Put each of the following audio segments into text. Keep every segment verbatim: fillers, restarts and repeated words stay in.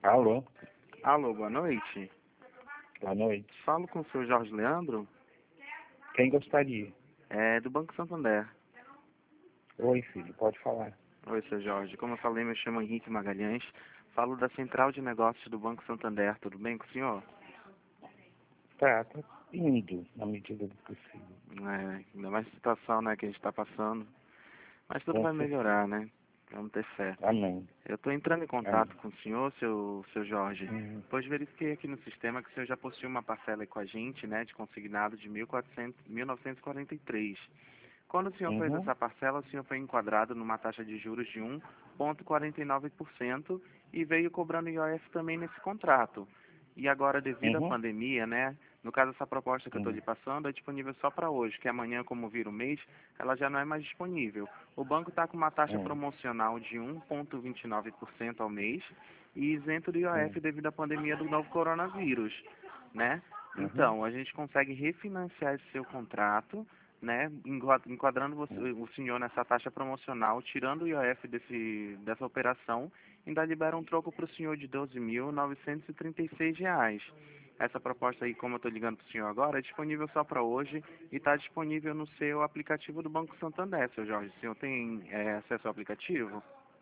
Alô, Alô, boa noite. boa noite. Falo com o senhor Jorge Leandro, Quem gostaria? é do Banco Santander. Oi, filho, pode falar. Oi, senhor Jorge. Como eu falei, me chamo Henrique Magalhães. Falo da Central de Negócios do Banco Santander. Tudo bem com o senhor? Tá, tá indo na medida do possível. É, ainda mais a situação, né, que a gente está passando. Mas tudo Com vai certeza. melhorar, né? Vamos ter fé. Amém. Eu estou entrando em contato Amém. com o senhor, seu, seu Jorge, Uhum. pois verifiquei aqui no sistema que o senhor já possui uma parcela aí com a gente, né, de consignado de mil e quatrocentos, mil novecentos e quarenta e três. Quando o senhor fez Uhum. essa parcela, o senhor foi enquadrado numa taxa de juros de um vírgula quarenta e nove por cento e veio cobrando I O F também nesse contrato. E agora, devido à Uhum. pandemia, né, no caso essa proposta que eu estou Uhum. lhe passando é disponível só para hoje, que amanhã, como vira o mês, ela já não é mais disponível. O banco está com uma taxa Uhum. promocional de um vírgula vinte e nove por cento ao mês e isento de I O F Uhum. devido à pandemia do novo coronavírus, né? Uhum. Então, a gente consegue refinanciar esse seu contrato, né, enqua- enquadrando você, Uhum. o senhor nessa taxa promocional, tirando o I O F desse, dessa operação, ainda libera um troco para o senhor de doze mil novecentos e trinta e seis reais. Essa proposta aí, como eu estou ligando para o senhor agora, é disponível só para hoje e está disponível no seu aplicativo do Banco Santander, seu Jorge. O senhor tem é, acesso ao aplicativo?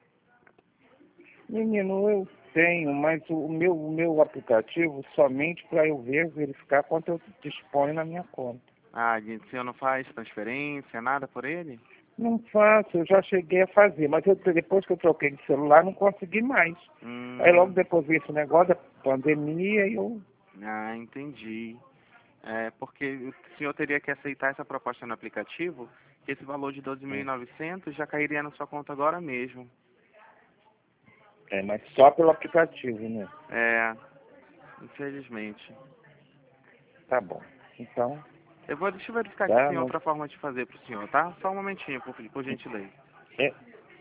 Menino, eu tenho, mas o meu, o meu aplicativo somente para eu ver, verificar quanto eu disponho na minha conta. Ah, e o senhor não faz transferência, nada por ele? Não faço, eu já cheguei a fazer, mas eu, depois que eu troquei de celular, não consegui mais. Aí logo Hum, depois veio esse negócio da pandemia e eu... ah, entendi. É, porque o senhor teria que aceitar essa proposta no aplicativo, que esse valor de doze mil e novecentos já cairia na sua conta agora mesmo. É, mas só pelo aplicativo, né? É, infelizmente. Tá bom. Então, Eu vou, deixa eu verificar aqui se tá, tem não... outra forma de fazer para o senhor, tá? Só um momentinho, por, por gentileza. É,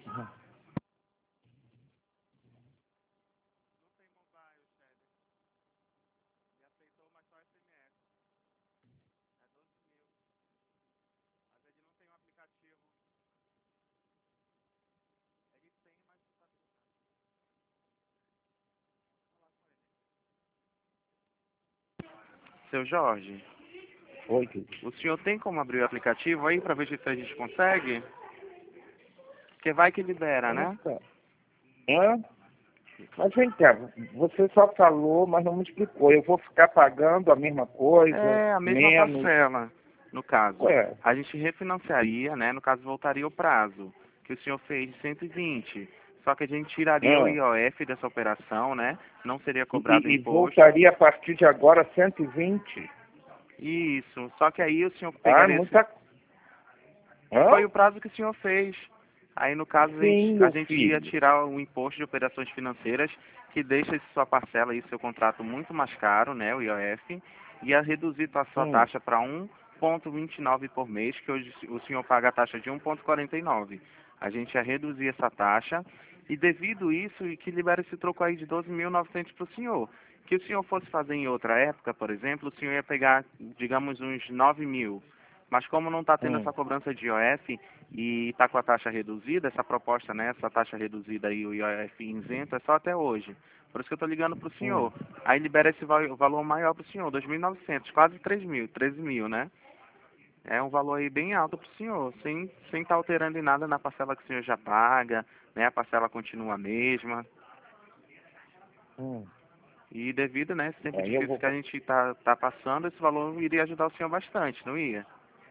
Seu Jorge, oi, querido. o senhor tem como abrir o aplicativo aí para ver se a gente consegue? Porque vai que libera, né? Nossa. Hã? Mas vem cá, você só falou, mas não me explicou. Eu vou ficar pagando a mesma coisa, É a mesma menos... parcela, no caso. Ué, A gente refinanciaria, né? No caso, voltaria o prazo que o senhor fez de cento e vinte. Só que a gente tiraria o hã? I O F dessa operação, né? Não seria E, cobrado e- e imposto. voltaria a partir de agora cento e vinte? Isso. Só que aí o senhor Ah, pegaria esse... muita... Hã? Foi o prazo que o senhor fez. Aí, no caso, a Sim, gente, a meu gente ia filho. tirar o imposto de operações financeiras, que deixa essa sua parcela e seu contrato muito mais caro, né, o I O F, ia reduzir a sua Hum, taxa para um vírgula vinte e nove por mês, que hoje o senhor paga a taxa de um vírgula quarenta e nove. A gente ia reduzir essa taxa, e devido a isso, e que libera esse troco aí de doze mil e novecentos para o senhor. Que o senhor fosse fazer em outra época, por exemplo, o senhor ia pegar, digamos, uns nove mil. Mas como não está tendo hum, essa cobrança de I O F e está com a taxa reduzida, essa proposta, né, essa taxa reduzida e o I O F isento é só até hoje. Por isso que eu estou ligando para o hum. senhor. Aí libera esse val- valor maior para o senhor, dois mil e novecentos, quase três mil, treze mil, né? É um valor aí bem alto para o senhor, sem sem estar alterando em nada na parcela que o senhor já paga, né? A parcela continua a mesma. Hum. E devido, né, esse tempo Aí eu difícil vou... que a gente está tá passando, esse valor iria ajudar o senhor bastante, não ia?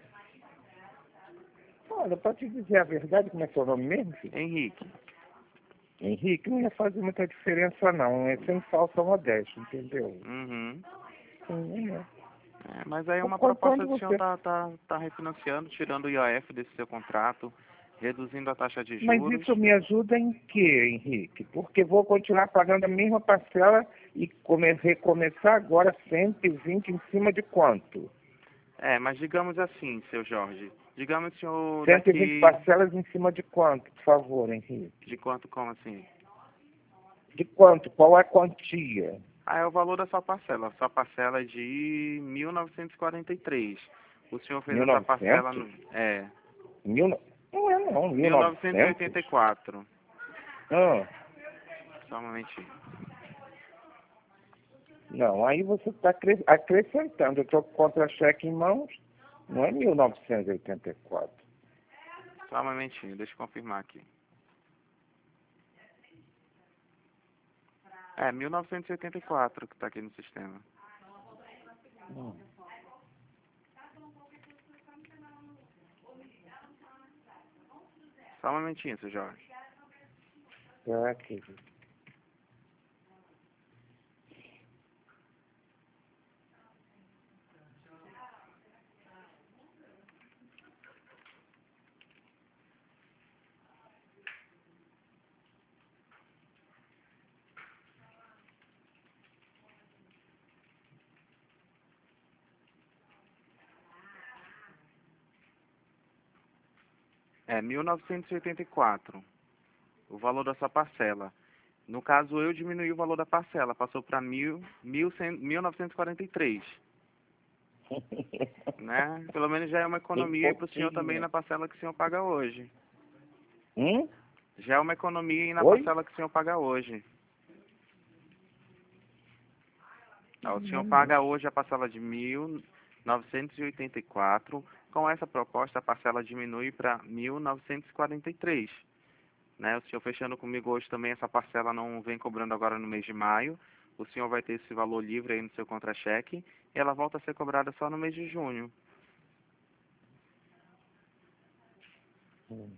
Olha, para te dizer a verdade, como é seu nome mesmo, filho? Henrique. Henrique, não ia fazer muita diferença, não. É sem falsa modéstia, entendeu? Uhum. Sim, é. É, mas aí é uma Quando proposta quando do senhor você... tá, tá, tá refinanciando, tirando o I O F desse seu contrato, reduzindo a taxa de Mas juros. isso me ajuda em quê, Henrique? Porque vou continuar pagando a mesma parcela e come... recomeçar agora cento e vinte em cima de quanto? É, mas digamos assim, seu Jorge, digamos, senhor, cento e vinte daqui parcelas em cima de quanto, por favor, Henrique? de quanto, como assim? De quanto? Qual é a quantia? Ah, é o valor da sua parcela. Sua parcela é de mil novecentos e quarenta e três. O senhor fez Mil e essa parcela novecentos? no... É, Mil... no- Não é não, mil e mil novecentos e novecentos? oitenta e quatro. Ah, Só um momentinho. Não, aí você está acrescentando. Eu estou com contra-cheque em mãos, não é mil novecentos e oitenta e quatro. Só um momentinho, deixa eu confirmar aqui. É, mil novecentos e oitenta e quatro que está aqui no sistema. Hum. Só um momentinho, seu Jorge. Tá, querido. É, mil novecentos e oitenta e quatro. O valor da sua parcela. No caso, eu diminuí o valor da parcela. Passou para mil, mil, mil novecentos e quarenta e três. Né? Pelo menos já é uma Tem economia para o senhor também pouquinho. na parcela que o senhor paga hoje. Hum? Já é uma economia aí na Oi? parcela que o senhor paga hoje. Ó, o senhor Hum. paga hoje a parcela de mil novecentos e oitenta e quatro. Com essa proposta, a parcela diminui para mil novecentos e quarenta e três. Né? O senhor fechando comigo hoje também, essa parcela não vem cobrando agora no mês de maio. O senhor vai ter esse valor livre aí no seu contra-cheque. E ela volta a ser cobrada só no mês de junho. Hum.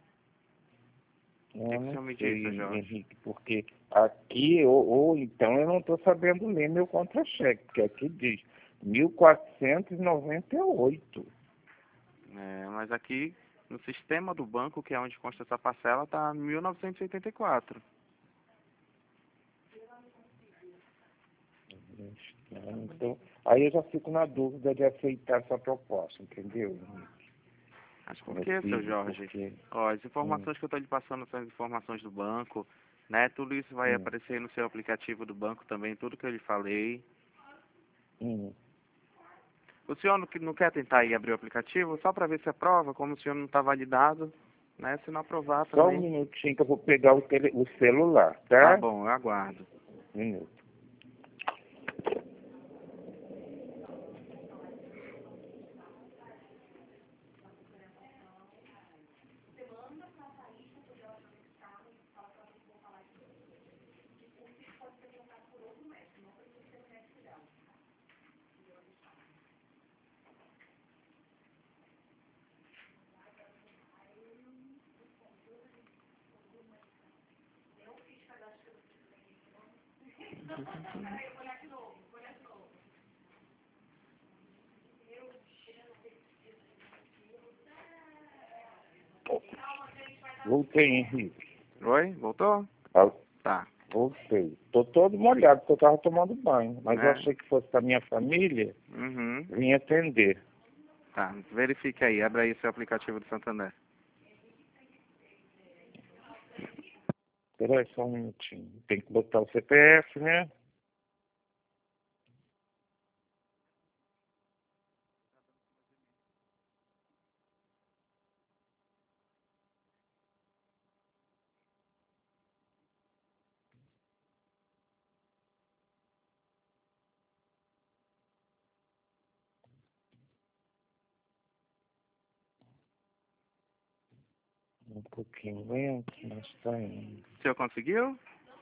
O Eu que, que o não senhor me diz, seu sei, Jorge? Henrique, porque aqui, ou, ou então eu não estou sabendo ler meu contra-cheque, porque aqui diz mil quatrocentos e noventa e oito. É, mas aqui no sistema do banco, que é onde consta essa parcela, está mil novecentos e oitenta e quatro. Então, aí eu já fico na dúvida de aceitar essa proposta, entendeu, Henrique? Mas por que, seu Jorge? Porque... Ó, as Hum, informações que eu estou lhe passando são as informações do banco, né? Tudo isso vai hum, aparecer no seu aplicativo do banco também, tudo que eu lhe falei. hum. O senhor não, não quer tentar aí abrir o aplicativo só para ver se aprova, como o senhor não está validado, né? Se não aprovar Só um também, minutinho que eu vou pegar o, tele, o celular, tá tá? bom, eu aguardo. Um minuto. Voltei, Henrique. Oi? Voltou? Ah, Tá. voltei. Tô todo molhado, porque eu tava tomando banho. Mas eu Né? achei que fosse da minha família, Uhum. vim atender. Tá. Verifique aí, abre aí seu aplicativo do Santander. Espera aí só um minutinho. Tem que botar o C P F, né? Um pouquinho lento, mas tá indo. O senhor conseguiu?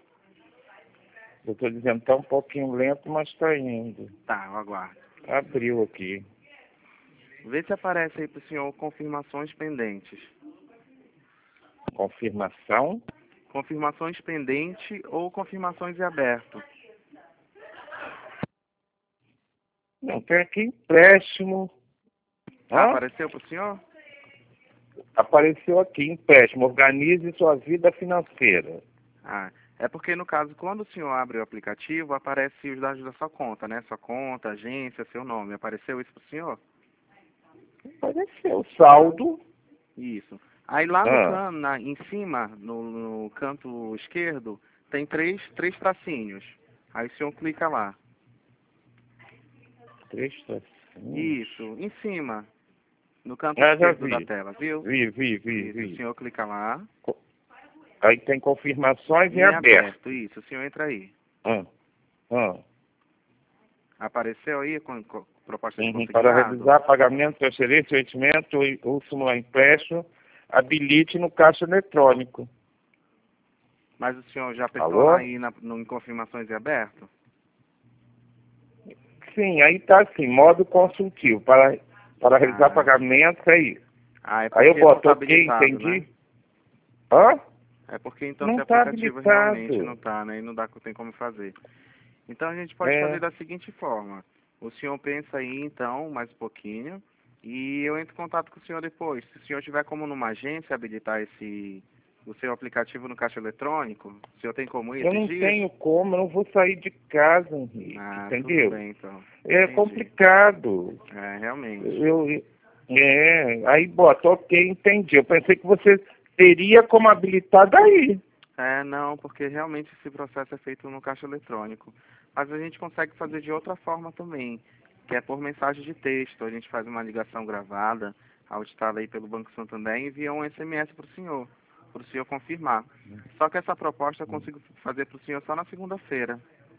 Eu tô dizendo, tá um pouquinho lento, mas tá indo. Tá, eu aguardo. Abriu aqui. Vê se aparece aí pro senhor confirmações pendentes. Confirmação. Confirmações pendentes ou confirmações em aberto. Não, tem aqui empréstimo. Ah, Hã? apareceu pro senhor? Apareceu aqui, empréstimo. Organize sua vida financeira. Ah, é porque no caso, quando o senhor abre o aplicativo, aparece os dados da sua conta, né? Sua conta, agência, seu nome. Apareceu isso pro senhor? Apareceu. Saldo. Isso. Aí lá no Ah, can, na, em cima, no, no canto esquerdo, tem três, três tracinhos. Aí o senhor clica lá. três tracinhos. Isso, em cima, no canto Ah, já esquerdo da vi. tela, viu? Vi, vi, vi, Isso, o vi. senhor clica lá. Co- Aí tem confirmações em Em aberto. aberto, isso, o senhor entra aí. Ah, ah. Apareceu aí com, com proposta de Uhum, consignado? para realizar pagamento, transferência, investimento ou simular empréstimo, habilite no caixa eletrônico. Mas o senhor já apertou Alô? lá aí na, no, em confirmações e aberto? Sim, aí está assim, modo consultivo, para, para realizar Ah. pagamento, é isso. Ah, é Aí eu porque não boto tá ok, habilitado, entendi. né? Hã? É porque então Não esse está aplicativo realmente habilitado. não tá, né? E não dá, tem como fazer. Então a gente pode fazer É. da seguinte forma. O senhor pensa aí então, mais um pouquinho, e eu entro em contato com o senhor depois. Se o senhor tiver como numa agência habilitar esse o seu aplicativo no caixa eletrônico, o senhor tem como ir Eu esses não dias? tenho como, eu não vou sair de casa, Henrique, Ah, tudo entendeu? bem então. É Entendi. complicado. É, realmente. Eu, é, aí bota, ok, entendi. Eu pensei que você teria como habilitar daí. É, não, porque realmente esse processo é feito no caixa eletrônico. Mas a gente consegue fazer de outra forma também, que é por mensagem de texto. A gente faz uma ligação gravada, auditada aí pelo Banco Santander e envia um S M S para o senhor, para o senhor confirmar. Só que essa proposta eu consigo fazer para o senhor só na segunda-feira.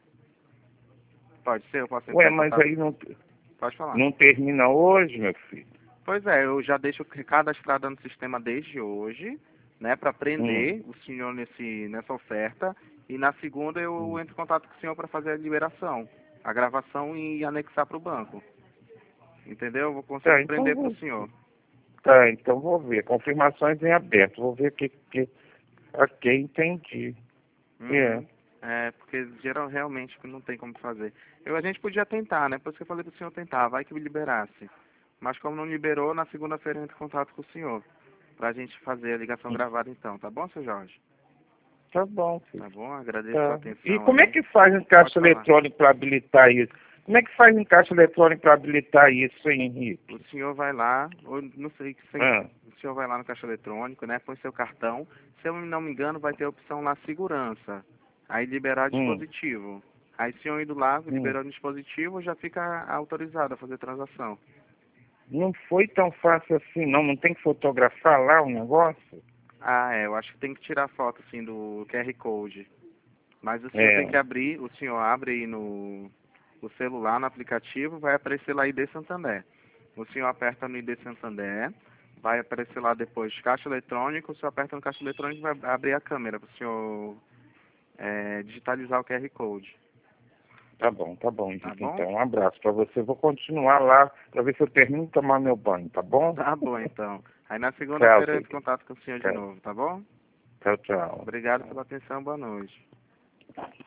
Pode ser? Eu posso entrar Ué, em mas contato? aí não, Pode falar. não termina hoje, meu filho? Pois é, eu já deixo cadastrado no sistema desde hoje, né, para Hum. prender o senhor nesse, nessa oferta. E na segunda eu entro em contato com o senhor para fazer a liberação, a gravação e anexar para o banco. Entendeu? Eu vou Tá, conseguir então prender para o vou, senhor. tá, então vou ver. Confirmações em aberto. Vou ver que, que ok, entendi. É. Uhum. É, porque geral, realmente não tem como fazer. Eu, a gente podia tentar, né? Por isso que eu falei para o senhor tentar, vai que me liberasse. Mas como não liberou, na segunda-feira eu entro em contato com o senhor. Pra gente fazer a ligação gravada então, tá bom, seu Jorge? Tá bom, filho. Tá bom? Agradeço a sua Tá. E atenção como é aí. que faz em Pode caixa falar. eletrônico para habilitar isso? Como é que faz em caixa eletrônico para habilitar isso, hein, Henrique? O senhor vai lá, ou não sei, se Ah, o senhor vai lá no caixa eletrônico, né? Põe seu cartão. Se eu não me engano, vai ter a opção lá segurança. Aí liberar hum, dispositivo. Aí se eu indo lá, hum. liberando o dispositivo, já fica autorizado a fazer transação. Não foi tão fácil assim, não. Não tem que fotografar lá o negócio? Ah, é, eu acho que tem que tirar foto, assim, do Q R Code. Mas o senhor tem É. que abrir, o senhor abre aí no o celular, no aplicativo, vai aparecer lá I D Santander. O senhor aperta no I D Santander, vai aparecer lá depois caixa eletrônico, o senhor aperta no caixa eletrônico e vai abrir a câmera para o senhor é, digitalizar o Q R Code. Tá bom, tá bom, Tá Henrique. bom? Então, um abraço para você. Vou continuar lá para ver se eu termino de tomar meu banho, tá bom? Tá bom, então. Aí na Tchau, segunda-feira eu entro em filho. contato com o senhor de Tchau, novo, tá bom? tchau. tchau. Obrigado pela atenção, boa noite.